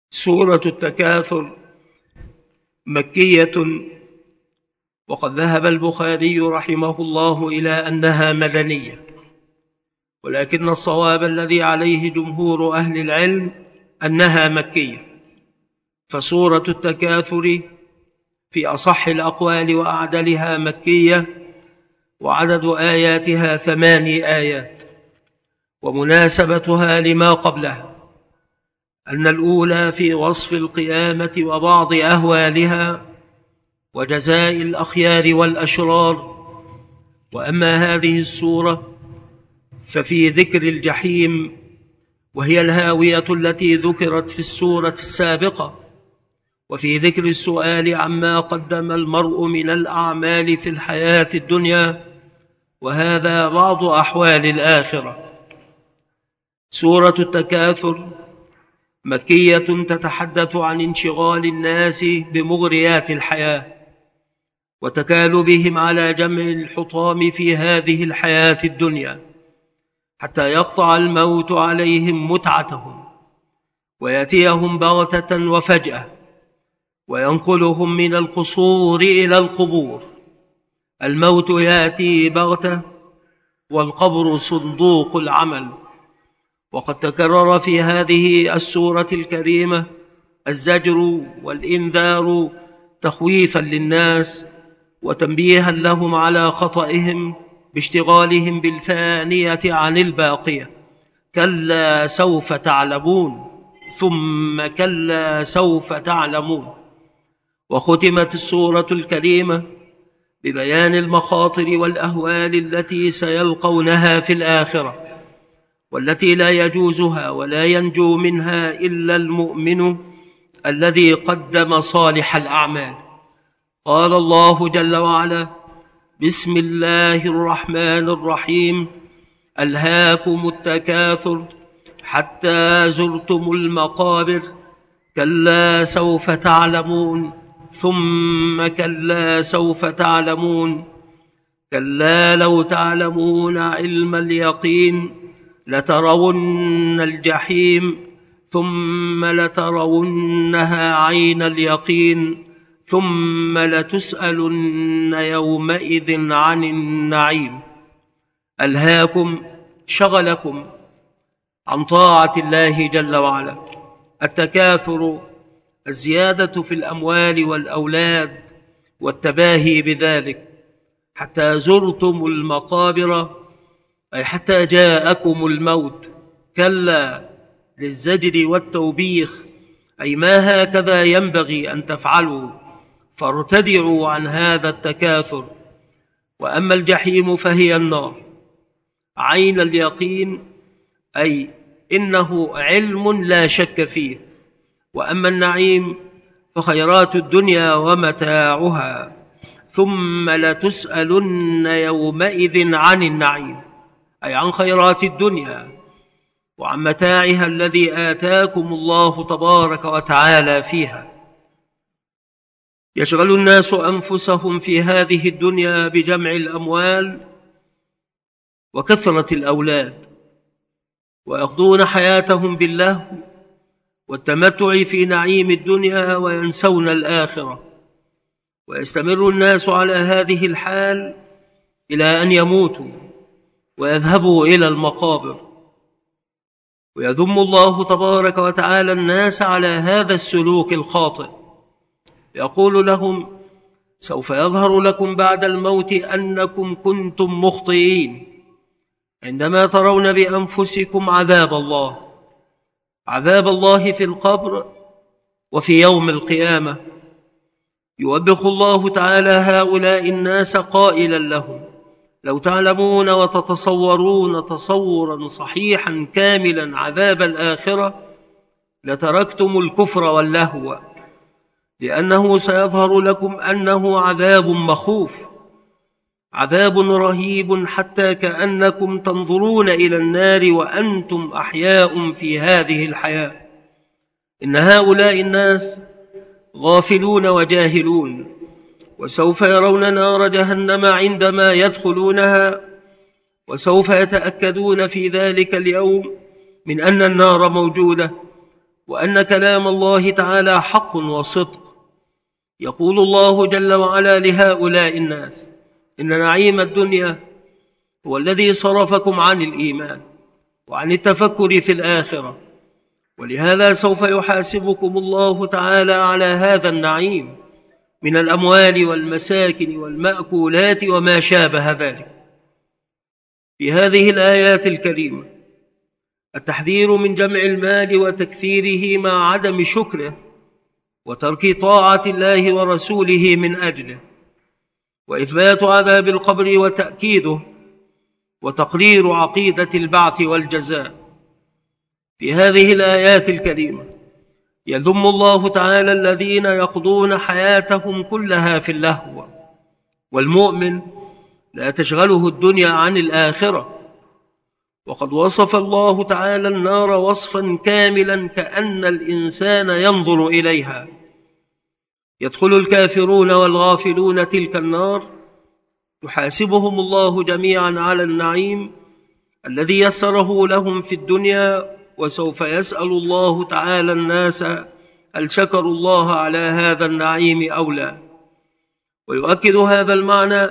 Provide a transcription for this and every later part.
سورة التكاثر مكية، وقد ذهب البخاري رحمه الله إلى أنها مدنية، ولكن الصواب الذي عليه جمهور أهل العلم أنها مكية. فسورة التكاثر في أصح الأقوال وأعدلها مكية، وعدد آياتها 8 آيات. ومناسبتها لما قبلها أن الأولى في وصف القيامة وبعض أهوالها وجزاء الأخيار والأشرار، وأما هذه السورة ففي ذكر الجحيم، وهي الهاوية التي ذكرت في السورة السابقة، وفي ذكر السؤال عما قدم المرء من الأعمال في الحياة الدنيا، وهذا بعض أحوال الآخرة. سورة التكاثر مكية، تتحدث عن انشغال الناس بمغريات الحياة وتكالبهم على جمع الحطام في هذه الحياة الدنيا، حتى يقطع الموت عليهم متعتهم ويأتيهم بغتة وفجأة، وينقلهم من القصور إلى القبور. الموت يأتي بغتة، والقبر صندوق العمل. وقد تكرر في هذه السورة الكريمة الزجر والإنذار تخويفا للناس وتنبيها لهم على خطئهم باشتغالهم بالفانية عن الباقية. كلا سوف تعلمون، ثم كلا سوف تعلمون. وختمت السورة الكريمة ببيان المخاطر والأهوال التي سيلقونها في الآخرة، والتي لا يجوزها ولا ينجو منها إلا المؤمن الذي قدم صالح الأعمال. قال الله جل وعلا: بسم الله الرحمن الرحيم: ألهاكم التكاثر حتى زرتم المقابر، كلا سوف تعلمون، ثم كلا سوف تعلمون، كلا لو تعلمون علم اليقين لترون الجحيم، ثم لترونها عين اليقين، ثم لتسألن يومئذ عن النعيم. ألهاكم شغلكم عن طاعة الله جل وعلا. التكاثر الزيادة في الأموال والأولاد والتباهي بذلك، حتى زرتم المقابر، أي حتى جاءكم الموت. كلا للزجر والتوبيخ، أي ما هكذا ينبغي أن تفعلوا، فارتدعوا عن هذا التكاثر. وأما الجحيم فهي النار عين اليقين، أي إنه علم لا شك فيه. وأما النعيم فخيرات الدنيا ومتاعها، ثم لتسألن يومئذ عن النعيم، أي عن خيرات الدنيا وعن متاعها الذي آتاكم الله تبارك وتعالى فيها. يشغل الناس أنفسهم في هذه الدنيا بجمع الأموال وكثرة الأولاد، ويقضون حياتهم باللهو والتمتع في نعيم الدنيا وينسون الآخرة. ويستمر الناس على هذه الحال إلى أن يموتوا ويذهبوا إلى المقابر. ويذم الله تبارك وتعالى الناس على هذا السلوك الخاطئ، يقول لهم: سوف يظهر لكم بعد الموت أنكم كنتم مخطئين، عندما ترون بأنفسكم عذاب الله، عذاب الله في القبر وفي يوم القيامة. يوبخ الله تعالى هؤلاء الناس قائلا لهم: لو تعلمون وتتصورون تصورا صحيحا كاملا عذاب الآخرة لتركتم الكفر واللهو، لأنه سيظهر لكم أنه عذاب مخوف، عذاب رهيب، حتى كأنكم تنظرون إلى النار وأنتم أحياء في هذه الحياة. إن هؤلاء الناس غافلون وجاهلون، وسوف يرون نار جهنم عندما يدخلونها، وسوف يتأكدون في ذلك اليوم من أن النار موجودة، وأن كلام الله تعالى حق وصدق. يقول الله جل وعلا لهؤلاء الناس: إن نعيم الدنيا هو الذي صرفكم عن الإيمان وعن التفكر في الآخرة، ولهذا سوف يحاسبكم الله تعالى على هذا النعيم من الأموال والمساكن والمأكولات وما شابه ذلك. في هذه الآيات الكريمة التحذير من جمع المال وتكثيره مع عدم شكره وترك طاعة الله ورسوله من أجله، وإثبات عذاب القبر وتأكيده، وتقرير عقيدة البعث والجزاء. في هذه الآيات الكريمة يذم الله تعالى الذين يقضون حياتهم كلها في اللهو، والمؤمن لا تشغله الدنيا عن الآخرة. وقد وصف الله تعالى النار وصفا كاملا كأن الإنسان ينظر إليها. يدخل الكافرون والغافلون تلك النار، يحاسبهم الله جميعا على النعيم الذي يسره لهم في الدنيا، وسوف يسأل الله تعالى الناس هل شكروا الله على هذا النعيم أو لا. ويؤكد هذا المعنى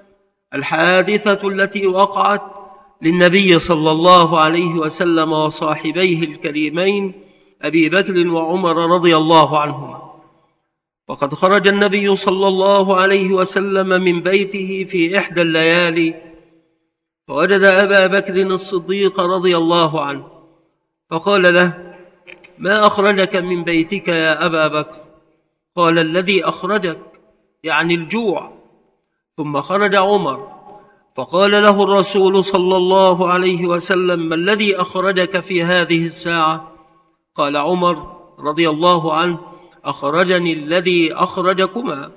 الحادثة التي وقعت للنبي صلى الله عليه وسلم وصاحبيه الكريمين أبي بكر وعمر رضي الله عنهما. وقد خرج النبي صلى الله عليه وسلم من بيته في إحدى الليالي، فوجد أبا بكر الصديق رضي الله عنه، فقال له: ما أخرجك من بيتك يا أبا بكر؟ قال: الذي أخرجك يعني الجوع. ثم خرج عمر، فقال له الرسول صلى الله عليه وسلم: ما الذي أخرجك في هذه الساعة؟ قال عمر رضي الله عنه: أخرجني الذي أخرجكما.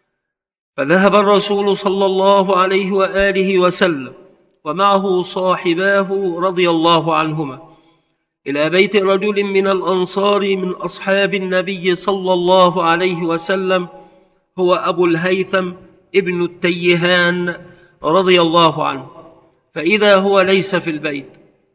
فذهب الرسول صلى الله عليه وآله وسلم ومعه صاحباه رضي الله عنهما إلى بيت رجل من الأنصار من أصحاب النبي صلى الله عليه وسلم، هو أبو الهيثم ابن التيهان رضي الله عنه، فإذا هو ليس في البيت.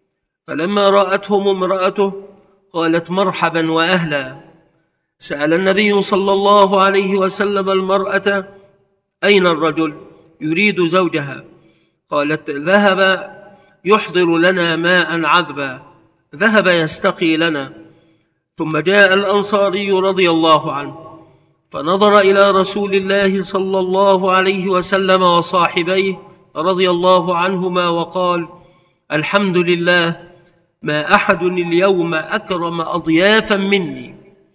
فلما رأتهم امرأته قالت: مرحبا وأهلا. سأل النبي صلى الله عليه وسلم المرأة: أين الرجل؟ يريد زوجها. قالت: ذهب يحضر لنا ماء عذبا، ذهب يستقي لنا. ثم جاء الأنصاري رضي الله عنه فنظر إلى رسول الله صلى الله عليه وسلم وصاحبيه رضي الله عنهما وقال: الحمد لله، ما أحد اليوم أكرم أضيافا مني.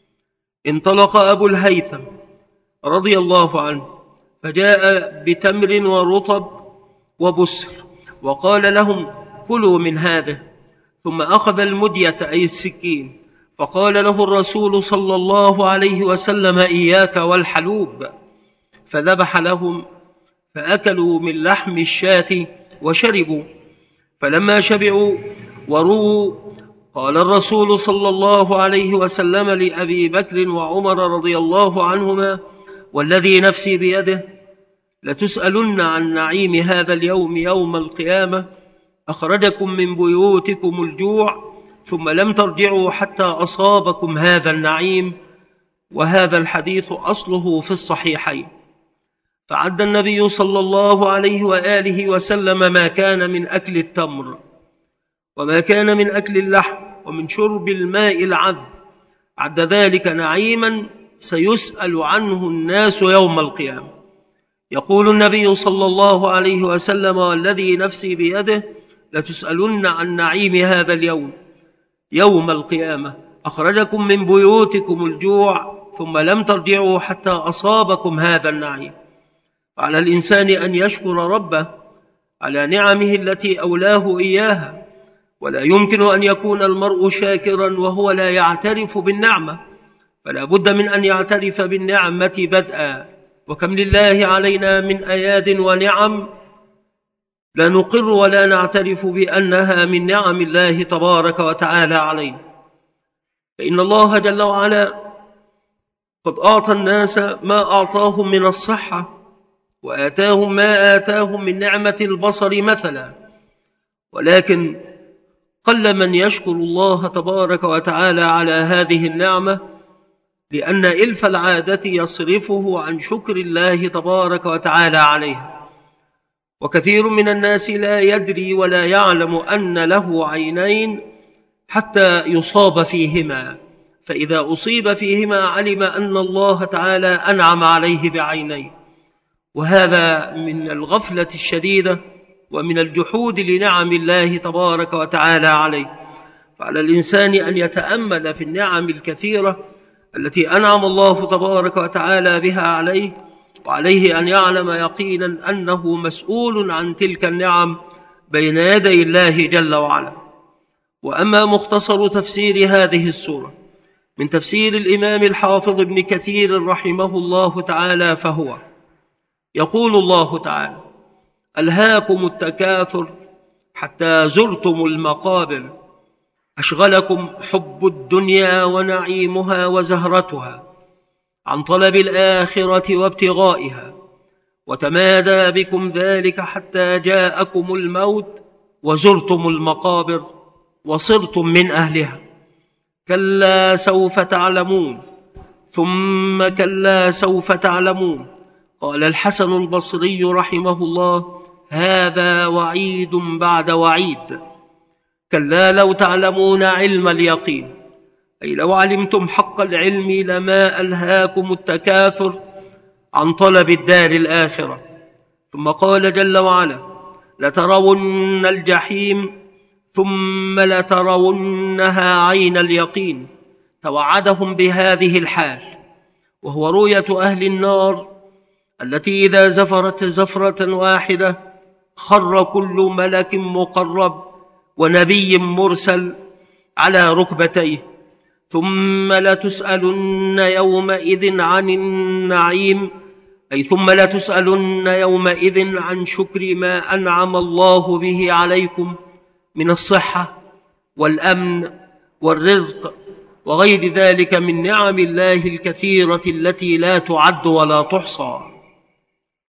انطلق أبو الهيثم رضي الله عنه فجاء بتمر ورطب وبسر، وقال لهم: كلوا من هذا. ثم أخذ المدية أي السكين، فقال له الرسول صلى الله عليه وسلم: إياك والحلوب. فذبح لهم فأكلوا من لحم الشاة وشربوا. فلما شبعوا ورووا قال الرسول صلى الله عليه وسلم لأبي بكر وعمر رضي الله عنهما: والذي نفسي بيده لتسألن عن نعيم هذا اليوم يوم القيامة. أخرجكم من بيوتكم الجوع ثم لم ترجعوا حتى أصابكم هذا النعيم. وهذا الحديث أصله في الصحيحين. فعد النبي صلى الله عليه وآله وسلم ما كان من أكل التمر وما كان من أكل اللحم ومن شرب الماء العذب، عد ذلك نعيما سيسأل عنه الناس يوم القيامة. يقول النبي صلى الله عليه وسلم: والذي نفسي بيده لتسألن عن نعيم هذا اليوم يوم القيامة. أخرجكم من بيوتكم الجوع ثم لم ترجعوا حتى أصابكم هذا النعيم. على الإنسان أن يشكر ربه على نعمه التي أولاه إياها، ولا يمكن أن يكون المرء شاكرا وهو لا يعترف بالنعمة، فلا بد من أن يعترف بالنعمة بدءا. وكم لله علينا من أياد ونعم لا نقر ولا نعترف بأنها من نعم الله تبارك وتعالى علينا. فإن الله جل وعلا قد أعطى الناس ما أعطاهم من الصحة، وآتاهم ما آتاهم من نعمة البصر مثلا، ولكن قل من يشكر الله تبارك وتعالى على هذه النعمة، لأن إلف العادة يصرفه عن شكر الله تبارك وتعالى عليها. وكثير من الناس لا يدري ولا يعلم أن له عينين حتى يصاب فيهما، فإذا أصيب فيهما علم أن الله تعالى أنعم عليه بعينين، وهذا من الغفلة الشديدة ومن الجحود لنعم الله تبارك وتعالى عليه. فعلى الإنسان أن يتأمل في النعم الكثيرة التي أنعم الله تبارك وتعالى بها عليه، وعليه أن يعلم يقينا أنه مسؤول عن تلك النعم بين يدي الله جل وعلا. وأما مختصر تفسير هذه السورة من تفسير الإمام الحافظ ابن كثير رحمه الله تعالى فهو: يقول الله تعالى: ألهاكم التكاثر حتى زرتم المقابر، أشغلكم حب الدنيا ونعيمها وزهرتها عن طلب الآخرة وابتغائها، وتمادى بكم ذلك حتى جاءكم الموت وزرتم المقابر وصرتم من أهلها. كلا سوف تعلمون ثم كلا سوف تعلمون. قال الحسن البصري رحمه الله: هذا وعيد بعد وعيد. كلا لو تعلمون علم اليقين، أي لو علمتم حق العلم لما ألهاكم التكاثر عن طلب الدار الآخرة. ثم قال جل وعلا: لترون الجحيم ثم لترونها عين اليقين. توعدهم بهذه الحال، وهو رؤية أهل النار التي إذا زفرت زفرة واحدة خر كل ملك مقرب ونبي مرسل على ركبتيه. ثم لتسألن يومئذ عن النعيم، أي ثم لتسألن يومئذ عن شكر ما أنعم الله به عليكم من الصحة والأمن والرزق وغير ذلك من نعم الله الكثيرة التي لا تعد ولا تحصى.